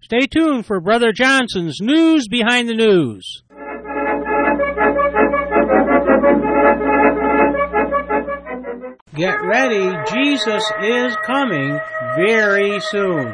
Stay tuned for Brother Johnson's News Behind the News. Get ready, Jesus is coming very soon.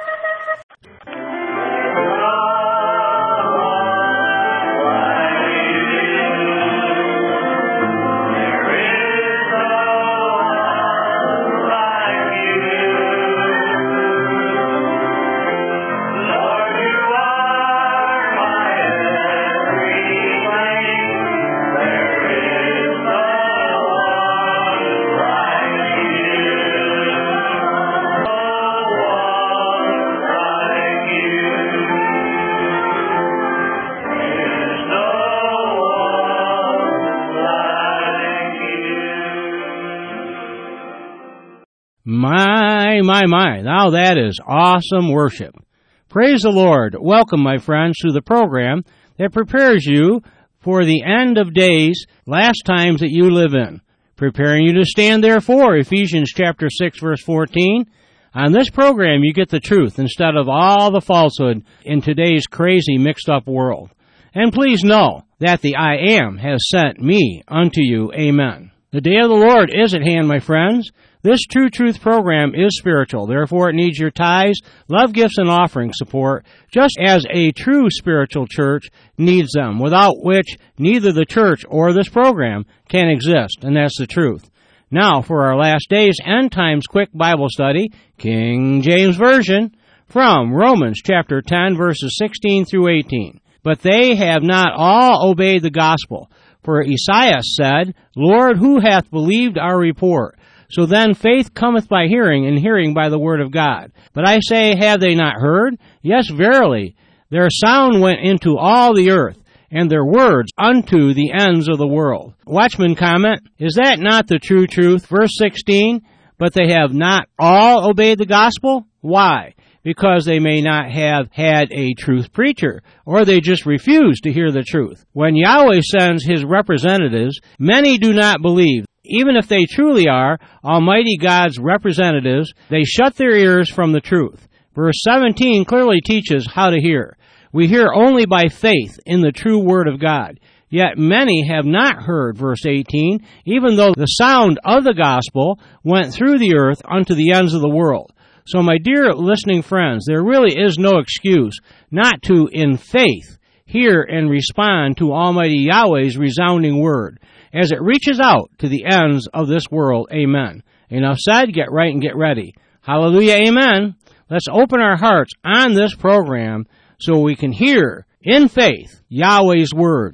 My, now that is awesome worship. Praise the Lord. Welcome, my friends, to the program that prepares you for the end of days, last times that you live in, preparing you to stand therefore, Ephesians chapter 6, verse 14. On this program, you get the truth instead of all the falsehood in today's crazy, mixed-up world. And please know that the I Am has sent me unto you. Amen. The day of the Lord is at hand, my friends. This True Truth program is spiritual. Therefore, it needs your tithes, love gifts, and offering support, just as a true spiritual church needs them, without which neither the church or this program can exist, and that's the truth. Now, for our last day's End Times Quick Bible Study, King James Version, from Romans chapter 10, verses 16 through 18. But they have not all obeyed the gospel. For Esaias said, Lord, who hath believed our report? So then faith cometh by hearing, and hearing by the word of God. But I say, have they not heard? Yes, verily. Their sound went into all the earth, and their words unto the ends of the world. Watchman comment, is that not the true truth? Verse 16, but they have not all obeyed the gospel? Why? Because they may not have had a truth preacher, or they just refuse to hear the truth. When Yahweh sends his representatives, many do not believe. Even if they truly are Almighty God's representatives, they shut their ears from the truth. Verse 17 clearly teaches how to hear. We hear only by faith in the true Word of God. Yet many have not heard, verse 18, even though the sound of the gospel went through the earth unto the ends of the world. So, my dear listening friends, there really is no excuse not to, in faith, hear and respond to Almighty Yahweh's resounding word, as it reaches out to the ends of this world. Amen. Enough said, get right and get ready. Hallelujah, amen. Let's open our hearts on this program so we can hear, in faith, Yahweh's word.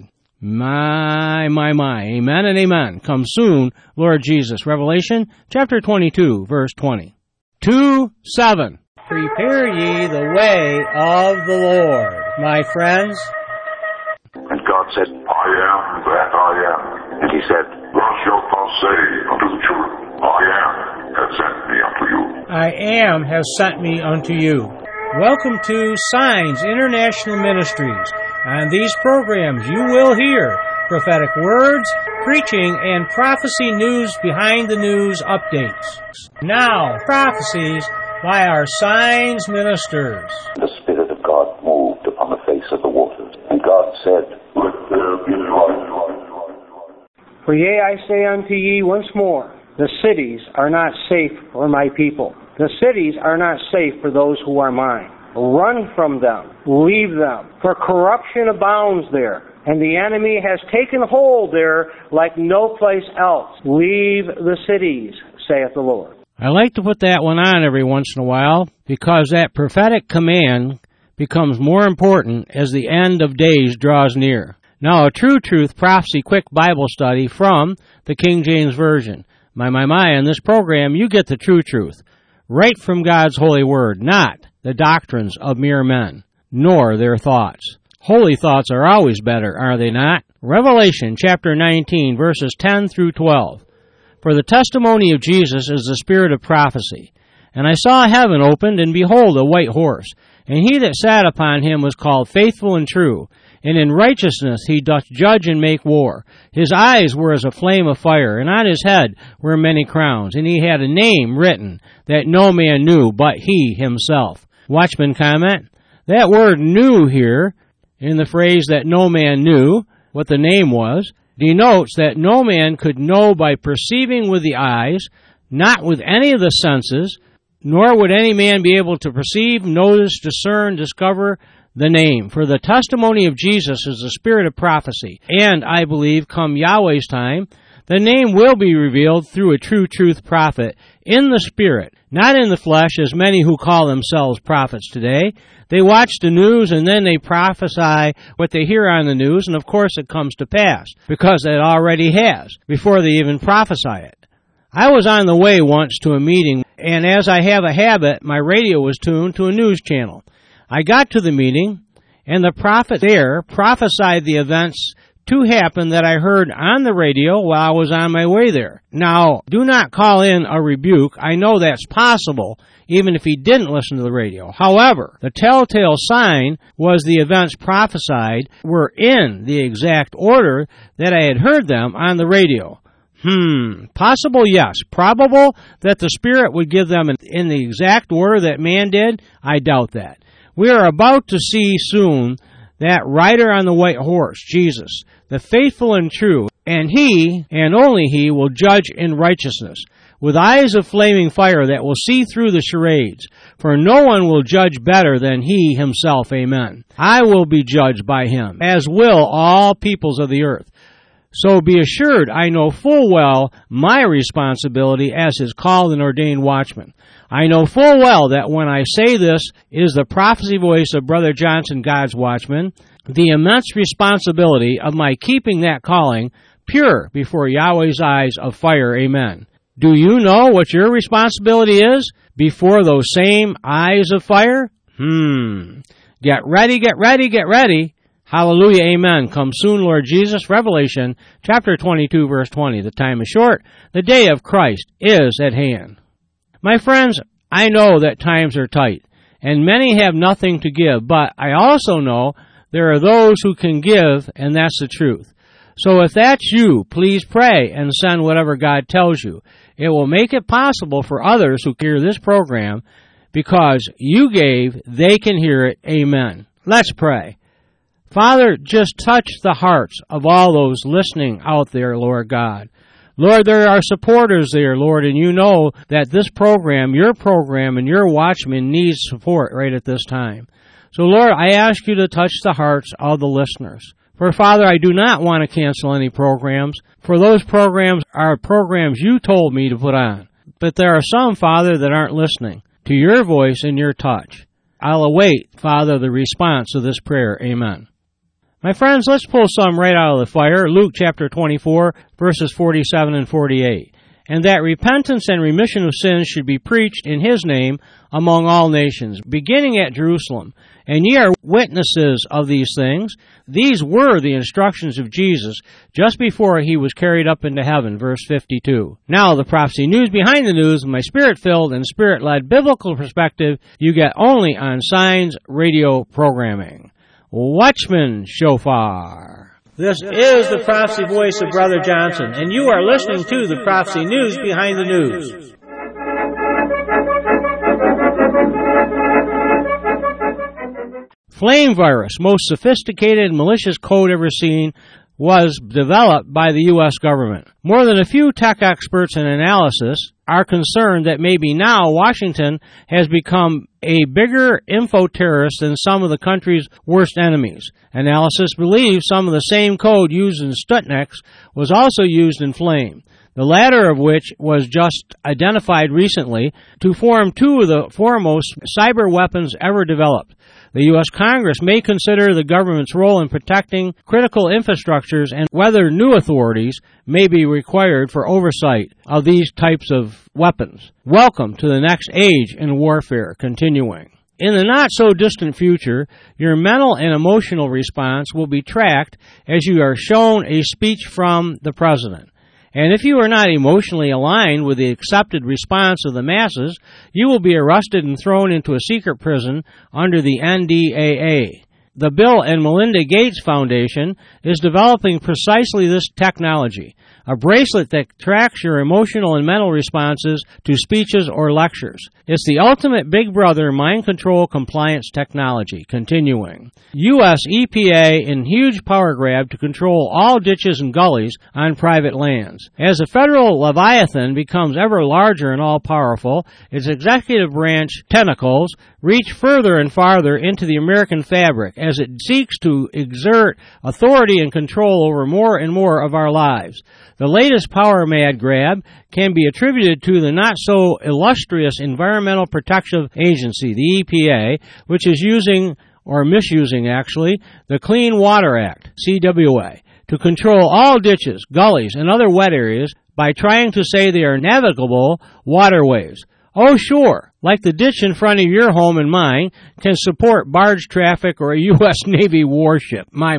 My, amen and amen. Come soon, Lord Jesus. Revelation chapter 22, verse 20. 2:7. Prepare ye the way of the Lord, my friends. And God said, I am that I am. And he said, thus shalt thou say unto the children, I am has sent me unto you. I am has sent me unto you. Welcome to Signs International Ministries. On these programs you will hear prophetic words, preaching, and prophecy news behind the news updates. Now, prophecies by our Signs ministers. The Spirit of God moved upon the face of the waters, and God said, let there be light. For yea, I say unto ye once more, the cities are not safe for my people. The cities are not safe for those who are mine. Run from them, leave them, for corruption abounds there, and the enemy has taken hold there like no place else. Leave the cities, saith the Lord. I like to put that one on every once in a while, because that prophetic command becomes more important as the end of days draws near. Now, a True Truth Prophecy Quick Bible Study from the King James Version. My, in this program, you get the true truth, right from God's holy word, not the doctrines of mere men, nor their thoughts. Holy thoughts are always better, are they not? Revelation chapter 19, verses 10 through 12. For the testimony of Jesus is the spirit of prophecy. And I saw heaven opened, and behold, a white horse. And he that sat upon him was called Faithful and True. And in righteousness he doth judge and make war. His eyes were as a flame of fire, and on his head were many crowns. And he had a name written that no man knew but he himself. Watchman comment, That word knew here, in the phrase that no man knew what the name was, denotes that no man could know by perceiving with the eyes, not with any of the senses, nor would any man be able to perceive, notice, discern, discover the name. For the testimony of Jesus is the spirit of prophecy. And, I believe, come Yahweh's time, the name will be revealed through a true truth prophet in the spirit, not in the flesh, as many who call themselves prophets today. They watch the news and then they prophesy what they hear on the news, and of course it comes to pass, because it already has, before they even prophesy it. I was on the way once to a meeting, and as I have a habit, my radio was tuned to a news channel. I got to the meeting, and the prophet there prophesied the events to happen that I heard on the radio while I was on my way there. Now, do not call in a rebuke. I know that's possible, even if he didn't listen to the radio. However, the telltale sign was the events prophesied were in the exact order that I had heard them on the radio. Possible, yes. Probable that the Spirit would give them in the exact order that man did? I doubt that. We are about to see soon that rider on the white horse, Jesus, the faithful and true, and he, and only he, will judge in righteousness, with eyes of flaming fire that will see through the charades. For no one will judge better than he himself, amen. I will be judged by him, as will all peoples of the earth. So be assured I know full well my responsibility as his called and ordained watchman. I know full well that when I say this is the prophecy voice of Brother Johnson, God's watchman, the immense responsibility of my keeping that calling pure before Yahweh's eyes of fire, amen. Do you know what your responsibility is before those same eyes of fire? Get ready, get ready, get ready. Hallelujah, amen. Come soon, Lord Jesus. Revelation chapter 22, verse 20. The time is short. The day of Christ is at hand. My friends, I know that times are tight, and many have nothing to give, but I also know there are those who can give, and that's the truth. So if that's you, please pray and send whatever God tells you. It will make it possible for others who hear this program, because you gave, they can hear it. Amen. Let's pray. Father, just touch the hearts of all those listening out there, Lord God. Lord, there are supporters there, Lord, and you know that this program, and your watchman needs support right at this time. So, Lord, I ask you to touch the hearts of the listeners. For, Father, I do not want to cancel any programs, for those programs are programs you told me to put on. But there are some, Father, that aren't listening to your voice and your touch. I'll await, Father, the response to this prayer. Amen. My friends, let's pull some right out of the fire. Luke chapter 24, verses 47 and 48. And that repentance and remission of sins should be preached in his name among all nations, beginning at Jerusalem. And ye are witnesses of these things. These were the instructions of Jesus just before he was carried up into heaven, verse 52. Now, the prophecy news behind the news, my spirit-filled and spirit-led biblical perspective, you get only on Signs Radio programming. Watchman Shofar. This is the prophecy voice of Brother Johnson, and you are listening to the prophecy news behind the news. Flame virus, most sophisticated and malicious code ever seen, was developed by the U.S. government. More than a few tech experts in analysis are concerned that maybe now Washington has become a bigger info-terrorist than some of the country's worst enemies. Analysis believes some of the same code used in Stuxnet was also used in Flame, the latter of which was just identified recently to form two of the foremost cyber weapons ever developed. The U.S. Congress may consider the government's role in protecting critical infrastructures and whether new authorities may be required for oversight of these types of weapons. Welcome to the next age in warfare, continuing. In the not-so-distant future, your mental and emotional response will be tracked as you are shown a speech from the President. And if you are not emotionally aligned with the accepted response of the masses, you will be arrested and thrown into a secret prison under the NDAA. The Bill and Melinda Gates Foundation is developing precisely this technology, a bracelet that tracks your emotional and mental responses to speeches or lectures. It's the ultimate Big Brother mind control compliance technology. Continuing. U.S. EPA in huge power grab to control all ditches and gullies on private lands. As the federal Leviathan becomes ever larger and all-powerful, its executive branch tentacles reach further and farther into the American fabric as it seeks to exert authority and control over more and more of our lives. The latest power mad grab can be attributed to the not-so-illustrious Environmental Protection Agency, the EPA, which is using, or misusing actually, the Clean Water Act, CWA, to control all ditches, gullies, and other wet areas by trying to say they are navigable waterways. Oh, sure, like the ditch in front of your home and mine can support barge traffic or a U.S. Navy warship. My.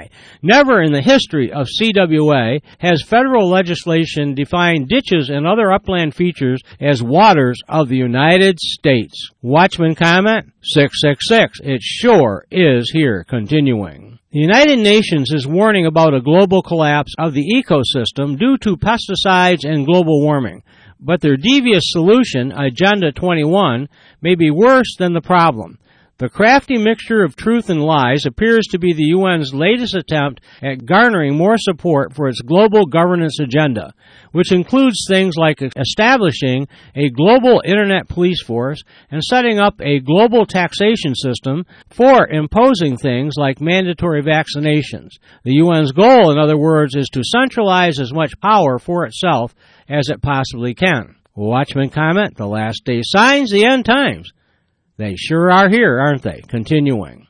Never in the history of CWA has federal legislation defined ditches and other upland features as waters of the United States. Watchman comment? 666. It sure is here. Continuing. The United Nations is warning about a global collapse of the ecosystem due to pesticides and global warming. But their devious solution, Agenda 21, may be worse than the problem. The crafty mixture of truth and lies appears to be the UN's latest attempt at garnering more support for its global governance agenda, which includes things like establishing a global internet police force and setting up a global taxation system for imposing things like mandatory vaccinations. The UN's goal, in other words, is to centralize as much power for itself as it possibly can. Watchman comment, the last day signs, the end times. They sure are here, aren't they? Continuing.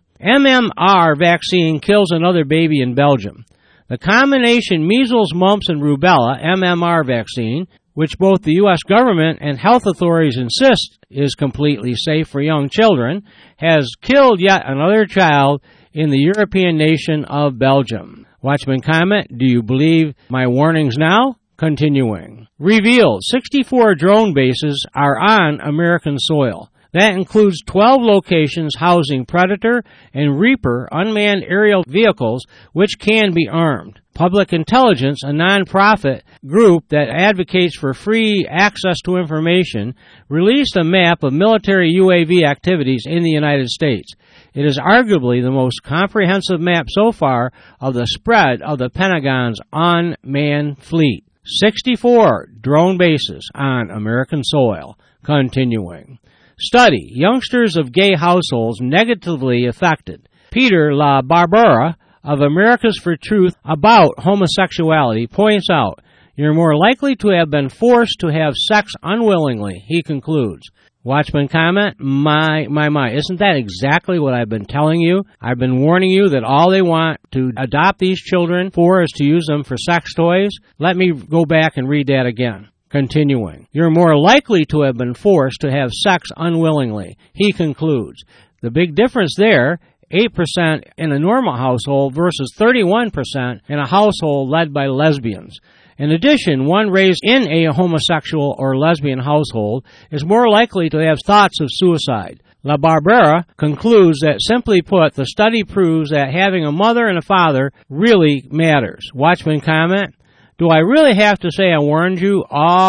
MMR vaccine kills another baby in Belgium. The combination measles, mumps, and rubella MMR vaccine, which both the U.S. government and health authorities insist is completely safe for young children, has killed yet another child in the European nation of Belgium. Watchman comment, do you believe my warnings now? Continuing. Revealed 64 drone bases are on American soil. That includes 12 locations housing Predator and Reaper unmanned aerial vehicles which can be armed. Public Intelligence, a non-profit group that advocates for free access to information, released a map of military UAV activities in the United States. It is arguably the most comprehensive map so far of the spread of the Pentagon's unmanned fleet. 64 drone bases on American soil. Continuing. Study, youngsters of gay households negatively affected. Peter LaBarbera of Americans for Truth about homosexuality points out, you're more likely to have been forced to have sex unwillingly, he concludes. Watchman comment, my, isn't that exactly what I've been telling you? I've been warning you that all they want to adopt these children for is to use them for sex toys. Let me go back and read that again. Continuing. You're more likely to have been forced to have sex unwillingly, he concludes. The big difference there, 8% in a normal household versus 31% in a household led by lesbians. In addition, one raised in a homosexual or lesbian household is more likely to have thoughts of suicide. LaBarbera concludes that, simply put, the study proves that having a mother and a father really matters. Watchman comment, do I really have to say I warned you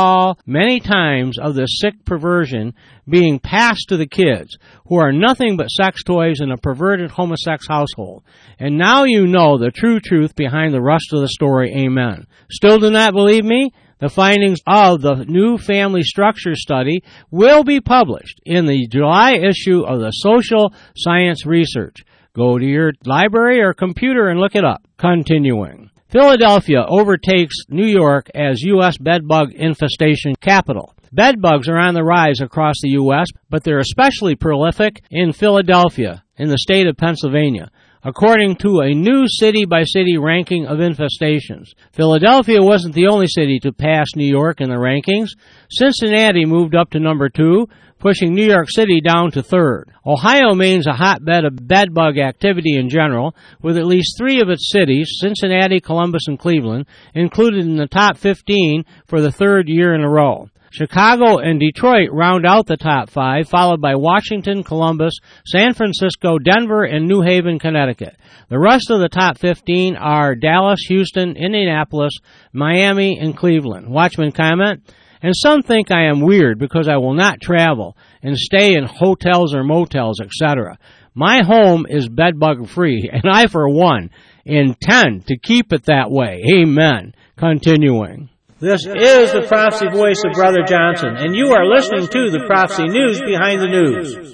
many times of the sick perversion being passed to the kids, who are nothing but sex toys in a perverted homosex household? And now you know the true truth behind the rest of the story, amen. Still do not believe me? The findings of the new family structure study will be published in the July issue of the Social Science Research. Go to your library or computer and look it up. Continuing. Philadelphia overtakes New York as U.S. bedbug infestation capital. Bedbugs are on the rise across the U.S., but they're especially prolific in Philadelphia, in the state of Pennsylvania, according to a new city-by-city ranking of infestations. Philadelphia wasn't the only city to pass New York in the rankings. Cincinnati moved up to number 2, pushing New York City down to 3rd. Ohio remains a hotbed of bedbug activity in general, with at least 3 of its cities, Cincinnati, Columbus, and Cleveland, included in the top 15 for the 3rd year in a row. Chicago and Detroit round out the top 5, followed by Washington, Columbus, San Francisco, Denver, and New Haven, Connecticut. The rest of the top 15 are Dallas, Houston, Indianapolis, Miami, and Cleveland. Watchman comment, and some think I am weird because I will not travel and stay in hotels or motels, etc. My home is bedbug free, and I, for one, intend to keep it that way. Amen. Continuing. This is the Prophecy Voice of Brother Johnson, and you are listening to the Prophecy News Behind the News.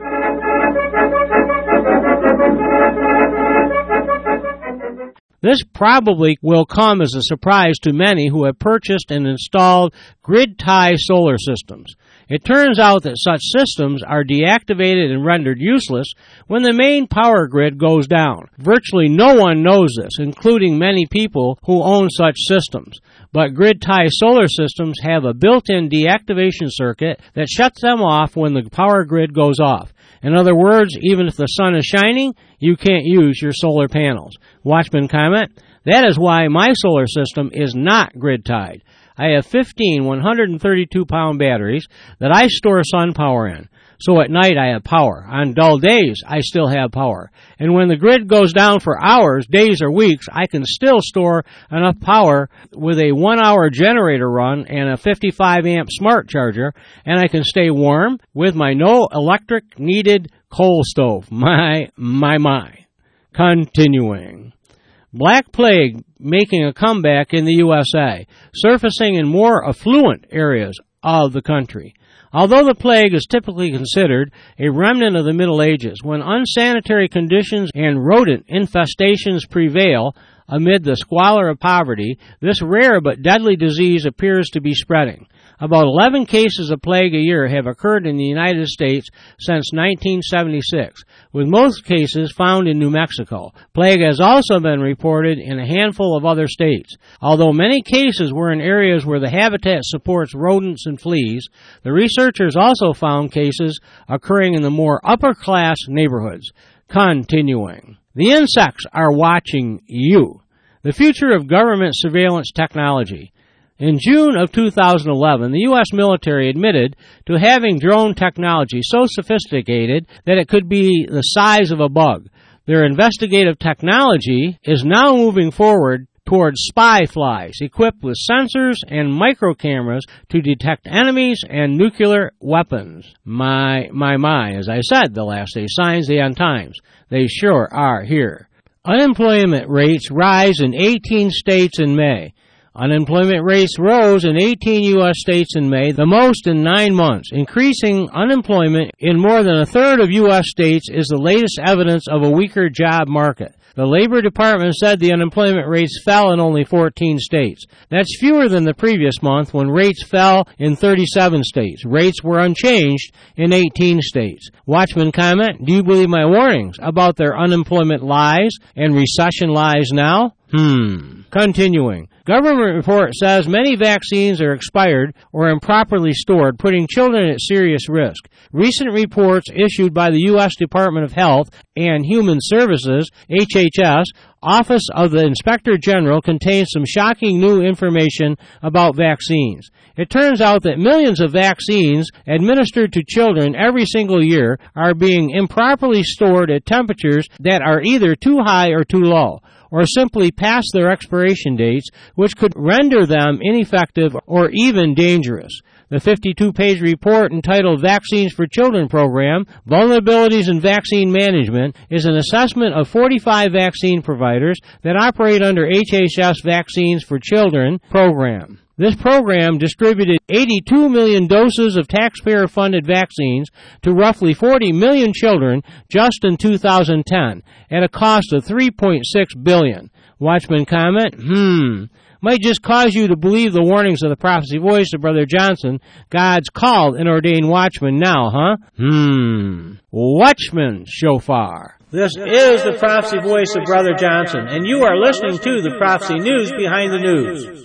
This probably will come as a surprise to many who have purchased and installed grid-tie solar systems. It turns out that such systems are deactivated and rendered useless when the main power grid goes down. Virtually no one knows this, including many people who own such systems. But grid-tie solar systems have a built-in deactivation circuit that shuts them off when the power grid goes off. In other words, even if the sun is shining, you can't use your solar panels. Watchman comment, that is why my solar system is not grid-tied. I have 15 132-pound batteries that I store sun power in. So at night I have power. On dull days, I still have power. And when the grid goes down for hours, days, or weeks, I can still store enough power with a 1-hour generator run and a 55-amp smart charger, and I can stay warm with my no electric needed coal stove. My. Continuing. Black Plague making a comeback in the USA, surfacing in more affluent areas of the country. Although the plague is typically considered a remnant of the Middle Ages, when unsanitary conditions and rodent infestations prevail amid the squalor of poverty, this rare but deadly disease appears to be spreading. About 11 cases of plague a year have occurred in the United States since 1976, with most cases found in New Mexico. Plague has also been reported in a handful of other states. Although many cases were in areas where the habitat supports rodents and fleas, the researchers also found cases occurring in the more upper-class neighborhoods. Continuing. The insects are watching you. The future of government surveillance technology. In June of 2011, the U.S. military admitted to having drone technology so sophisticated that it could be the size of a bug. Their investigative technology is now moving forward towards spy flies equipped with sensors and microcameras to detect enemies and nuclear weapons. My, as I said the last day, signs the end times. They sure are here. Unemployment rates rise in 18 states in May. Unemployment rates rose in 18 U.S. states in May, the most in 9 months. Increasing unemployment in more than a third of U.S. states is the latest evidence of a weaker job market. The Labor Department said the unemployment rates fell in only 14 states. That's fewer than the previous month when rates fell in 37 states. Rates were unchanged in 18 states. Watchman comment, do you believe my warnings about their unemployment lies and recession lies now? Continuing. Government report says many vaccines are expired or improperly stored, putting children at serious risk. Recent reports issued by the U.S. Department of Health and Human Services, HHS, Office of the Inspector General contain some shocking new information about vaccines. It turns out that millions of vaccines administered to children every single year are being improperly stored at temperatures that are either too high or too low, or simply past their expiration dates, which could render them ineffective or even dangerous. The 52-page report entitled Vaccines for Children Program, Vulnerabilities in Vaccine Management, is an assessment of 45 vaccine providers that operate under HHS Vaccines for Children program. This program distributed 82 million doses of taxpayer-funded vaccines to roughly 40 million children just in 2010 at a cost of $3.6 billion. Watchman comment, might just cause you to believe the warnings of the prophecy voice of Brother Johnson. God's called and ordained watchman now, huh? Watchman shofar. This is the prophecy voice of Brother Johnson, and you are listening to the Prophecy News Behind the News.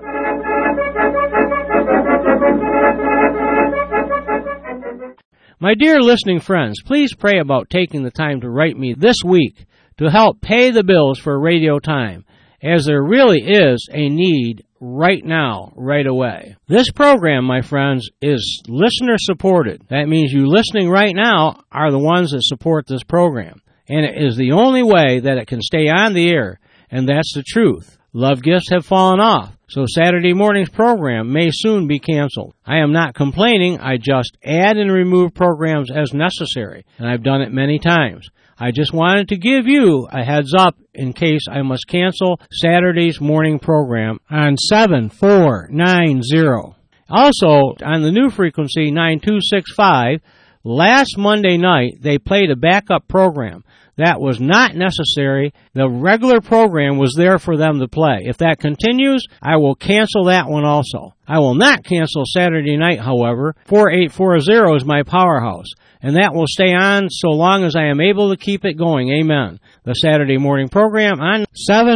My dear listening friends, please pray about taking the time to write me this week to help pay the bills for radio time. as there really is a need right now, right away. This program, my friends, is listener-supported. That means you listening right now are the ones that support this program. And it is the only way that it can stay on the air, and that's the truth. Love gifts have fallen off, so Saturday morning's program may soon be canceled. I am not complaining, I just add and remove programs as necessary, and I've done it many times. I just wanted to give you a heads up in case I must cancel Saturday's morning program on 7490. Also, on the new frequency 9265, last Monday night they played a backup program. That was not necessary. The regular program was there for them to play. If that continues, I will cancel that one also. I will not cancel Saturday night, however. 4840 is my powerhouse, and that will stay on so long as I am able to keep it going. Amen. The Saturday morning program on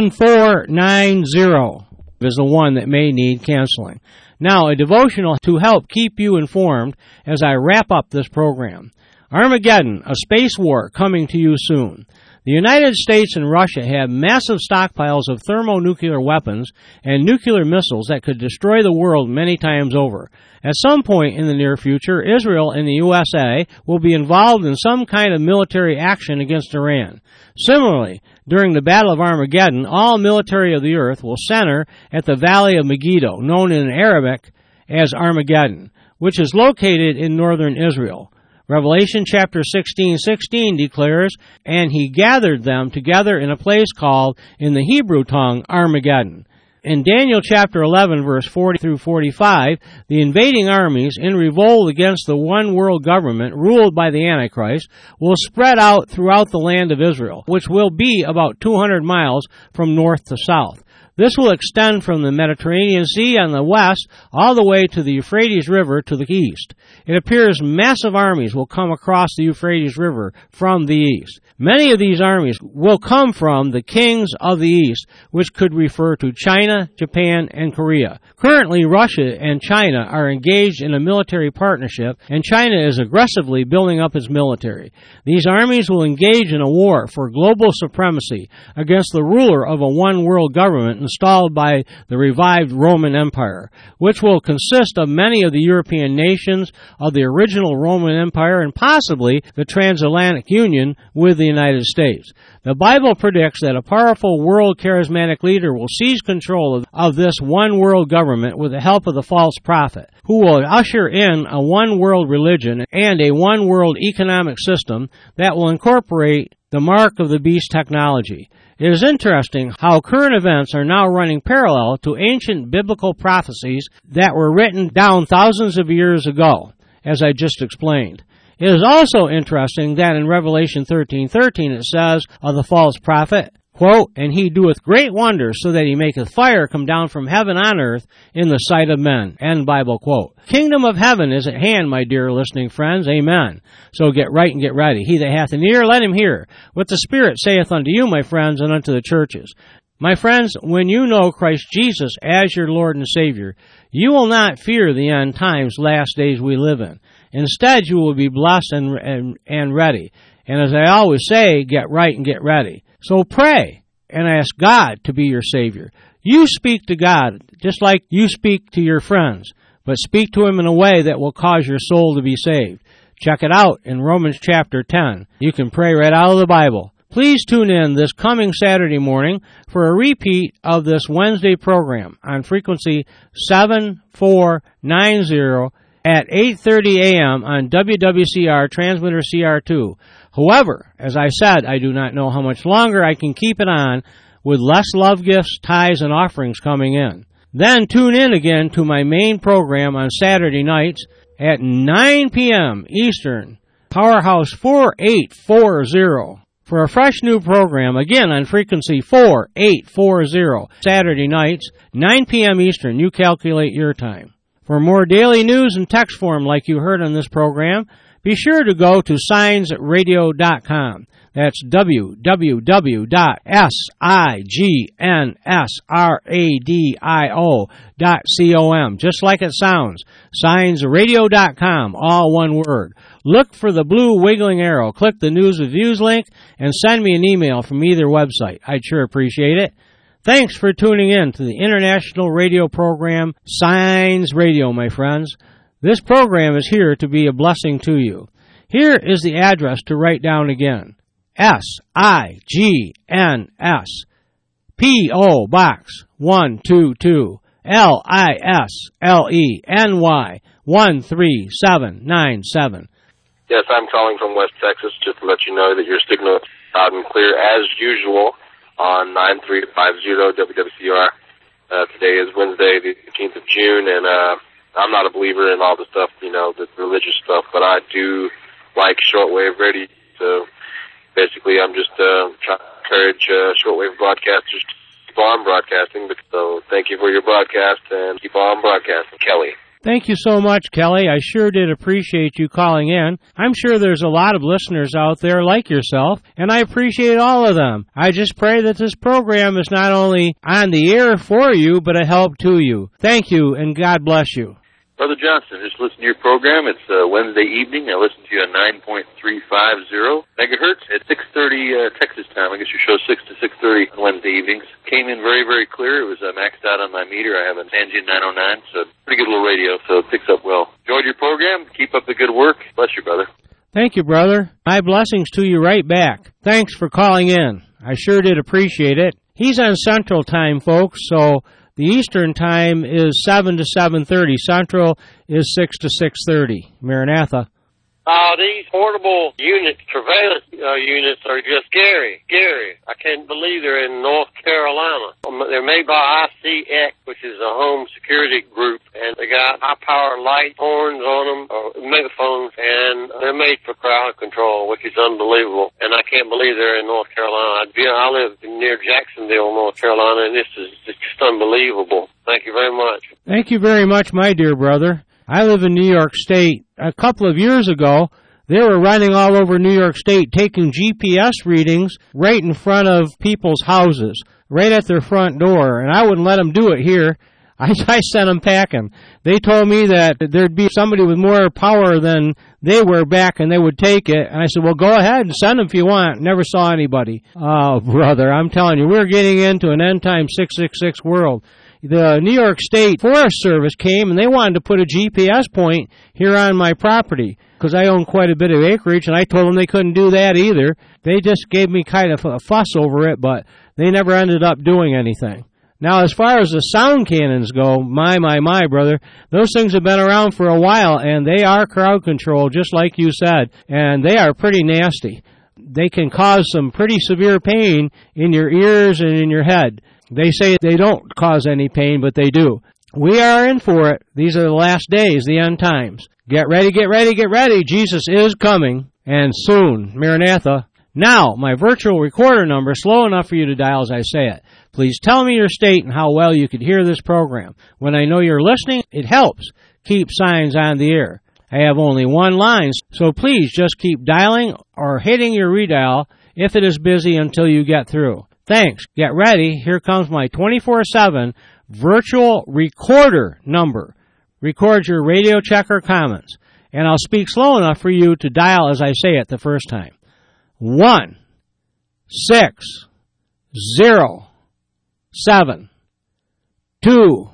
7490 is the one that may need canceling. Now, a devotional to help keep you informed as I wrap up this program. Armageddon, a space war coming to you soon. The United States and Russia have massive stockpiles of thermonuclear weapons and nuclear missiles that could destroy the world many times over. At some point in the near future, Israel and the USA will be involved in some kind of military action against Iran. Similarly, during the Battle of Armageddon, all military of the earth will center at the Valley of Megiddo, known in Arabic as Armageddon, which is located in northern Israel. Revelation chapter 16:16 declares, "And he gathered them together in a place called, in the Hebrew tongue, Armageddon." In Daniel chapter 11, verse 40 through 45, the invading armies in revolt against the one world government ruled by the Antichrist will spread out throughout the land of Israel, which will be about 200 miles from north to south. This will extend from the Mediterranean Sea on the west all the way to the Euphrates River to the east. It appears massive armies will come across the Euphrates River from the east. Many of these armies will come from the kings of the east, which could refer to China, Japan, and Korea. Currently, Russia and China are engaged in a military partnership, and China is aggressively building up its military. These armies will engage in a war for global supremacy against the ruler of a one-world government installed by the revived Roman Empire, which will consist of many of the European nations of the original Roman Empire and possibly the transatlantic union with the United States. The Bible predicts that a powerful world charismatic leader will seize control of this one world government with the help of the false prophet, who will usher in a one world religion and a one world economic system that will incorporate the mark of the beast technology. It is interesting how current events are now running parallel to ancient biblical prophecies that were written down thousands of years ago, as I just explained. It is also interesting that in Revelation 13:13 it says of the false prophet, quote, "And he doeth great wonders, so that he maketh fire come down from heaven on earth in the sight of men." End Bible quote. Kingdom of heaven is at hand, my dear listening friends. Amen. So get right and get ready. He that hath an ear, let him hear what the Spirit saith unto you, my friends, and unto the churches. My friends, when you know Christ Jesus as your Lord and Savior, you will not fear the end times, last days we live in. Instead, you will be blessed and ready. And as I always say, get right and get ready. So pray and ask God to be your Savior. You speak to God just like you speak to your friends, but speak to Him in a way that will cause your soul to be saved. Check it out in Romans chapter 10. You can pray right out of the Bible. Please tune in this coming Saturday morning for a repeat of this Wednesday program on frequency 7490 at 8:30 a.m. on WWCR transmitter CR2. However, as I said, I do not know how much longer I can keep it on with less love gifts, tithes, and offerings coming in. Then tune in again to my main program on Saturday nights at 9 p.m. Eastern, Powerhouse 4840. For a fresh new program, again on frequency 4840, Saturday nights, 9 p.m. Eastern, you calculate your time. For more daily news in text form like you heard on this program, be sure to go to signsradio.com. That's www.signsradio.com, just like it sounds. Signsradio.com, all one word. Look for the blue wiggling arrow, click the News with Views link, and send me an email from either website. I'd sure appreciate it. Thanks for tuning in to the international radio program, Signs Radio, my friends. This program is here to be a blessing to you. Here is the address to write down again. SIGNS, P.O. Box 122, LISLENY 13797. Yes, I'm calling from West Texas just to let you know that your signal is loud and clear as usual on 9350 WWCR. Today is Wednesday, the 18th of June, and I'm not a believer in all the stuff, the religious stuff, but I do like shortwave radio. So basically, I'm just trying to encourage shortwave broadcasters to keep on broadcasting. So thank you for your broadcast, and keep on broadcasting. Kelly. Thank you so much, Kelly. I sure did appreciate you calling in. I'm sure there's a lot of listeners out there like yourself, and I appreciate all of them. I just pray that this program is not only on the air for you, but a help to you. Thank you, and God bless you. Brother Johnson, just listen to your program. It's Wednesday evening. I listen to you on 9.350 megahertz at 6:30 Texas time. I guess your show's 6 to 6:30 on Wednesday evenings. Came in very, very clear. It was maxed out on my meter. I have an Sangean 909, so pretty good little radio, so it picks up well. Enjoyed your program. Keep up the good work. Bless you, brother. Thank you, brother. My blessings to you right back. Thanks for calling in. I sure did appreciate it. He's on Central Time, folks, so the Eastern Time is 7 to 7:30. Central is 6 to 6:30. Maranatha. These portable surveillance units are just scary. I can't believe they're in North Carolina. They're made by ICX, which is a home security group, and they got high-power light horns on them, or megaphones, and they're made for crowd control, which is unbelievable. And I can't believe they're in North Carolina. I live near Jacksonville, North Carolina, and this is just unbelievable. Thank you very much. Thank you very much, my dear brother. I live in New York State. A couple of years ago, they were running all over New York State, taking GPS readings right in front of people's houses, right at their front door, and I wouldn't let them do it here. I sent them packing. They told me that there'd be somebody with more power than they were back, and they would take it. And I said, well, go ahead and send them if you want. Never saw anybody. Oh, brother, I'm telling you, we're getting into an end-time 666 world. The New York State Forest Service came, and they wanted to put a GPS point here on my property because I own quite a bit of acreage, and I told them they couldn't do that either. They just gave me kind of a fuss over it, but they never ended up doing anything. Now, as far as the sound cannons go, my, brother, those things have been around for a while, and they are crowd control, just like you said, and they are pretty nasty. They can cause some pretty severe pain in your ears and in your head. They say they don't cause any pain, but they do. We are in for it. These are the last days, the end times. Get ready, get ready, get ready. Jesus is coming, and soon. Maranatha. Now, my virtual recorder number, slow enough for you to dial as I say it. Please tell me your state and how well you could hear this program. When I know you're listening, it helps keep Signs on the air. I have only one line, so please just keep dialing or hitting your redial if it is busy until you get through. Thanks. Get ready. Here comes my 24/7 virtual recorder number. Record your radio checker comments, and I'll speak slow enough for you to dial as I say it the first time. 1 6 0 7 2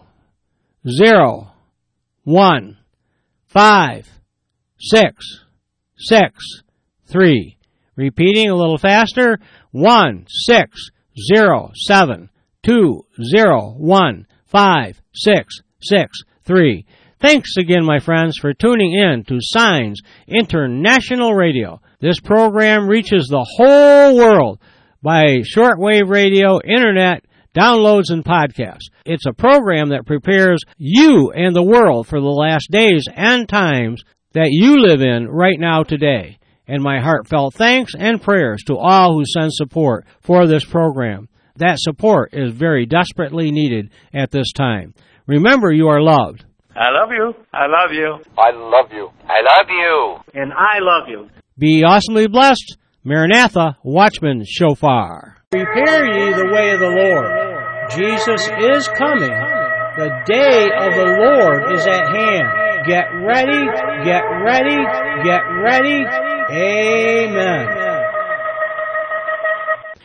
0 1 5 6 6 3. Repeating a little faster. 1 6 0 7 2 0 1 5 6 6 3. Thanks again, my friends, for tuning in to Signs International Radio. This program reaches the whole world by shortwave radio, internet, downloads, and podcasts. It's a program that prepares you and the world for the last days and times that you live in right now today. And my heartfelt thanks and prayers to all who send support for this program. That support is very desperately needed at this time. Remember, you are loved. I love you. I love you. I love you. I love you. And I love you. Be awesomely blessed. Maranatha, Watchman Shofar. Prepare ye the way of the Lord. Jesus is coming. The day of the Lord is at hand. Get ready, get ready, get ready. Amen.